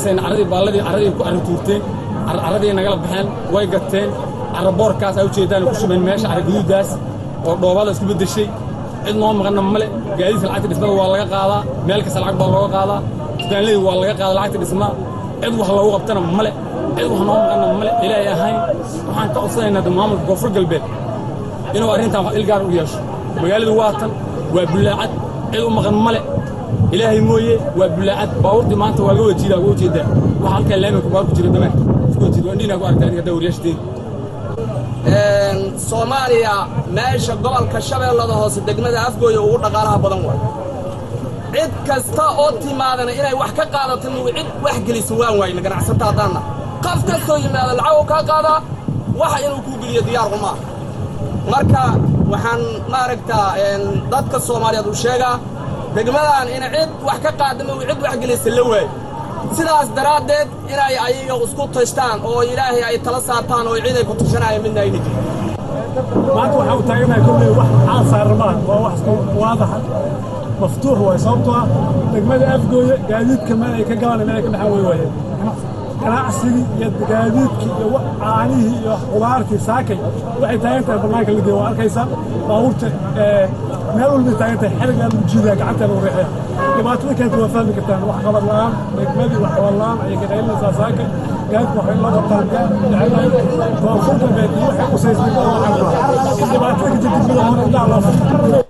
dhiseen caradii baalladii caradii ku arrintuurteen caradii nagala baxeen way gateen caraboorkaas ay u jeedaan ku shubeen meesha caraguduudaas oo dhoobada isku beddeshay cid noo maqanna male gaadiidka lacagta dhismada waa laga qaadaa meel kasta lacag baa looga qaadaa dukaanladii waa laga qaadaa lacagta dhismaa cid wax loogu qabtana male cid wax noo maqanna male ilaahay ahayn waxaan ka codsanaynaa maamulka koonfur galbeed inuu arrintan wax ilgaar u yeesho magaaladu waa tan waa bulaacad cid u maqan male ilaahay mooye waa bulaacad baabuurtii maanta waa laga wajiidaa waa ujeedaa waxa halkaa laamika baa ku jira dameer isku wajiid waa indhiinaa ku arkaa hadda waryaashteen Soomaaliya meesha gobolka Shabeellada Hoose degmada Afgooye ugu dhaqaalaha badan waa cid kasta oo timaadana inay wax ka qaadato cid wax geliso waan waayna ganacsatada hadana qof kasta yimaado lacag ka qaada waxa inuu ku geliyo diyaar uma marka waxaan maaragtaa dadka Soomaaliyeed u sheegaa degmadan in cid wax ka qaadamo cid wax geliso la waay sidaas daraadeed inay ayaga isku tashtaan oo Ilaahay ay tala saartaan oo cid ay ku tashanayaan midna ay nijin maanta waxa uu taaganahay kulli wax aan saarmaan waa wax waadax مفتوح وصوبته دقمة أفجوية قاعدين كمان أي كجوان ما يكمل حوي وين أنا أحسن يد قاعدين كعانيه خضارتي ساكن واحد تاينت البرنامج اللي جوا كيسا باورت نقول اللي تاينت حرقة الجديدة قعدت أنا وريحة جماعة كانت وفاة كتان واحد خبر الآن دقمة واحد والله أي كجاين لسا ساكن قاعد واحد الله بطلقة لعلها وفوق البيت واحد وسيس من الله جماعة كانت جديدة لا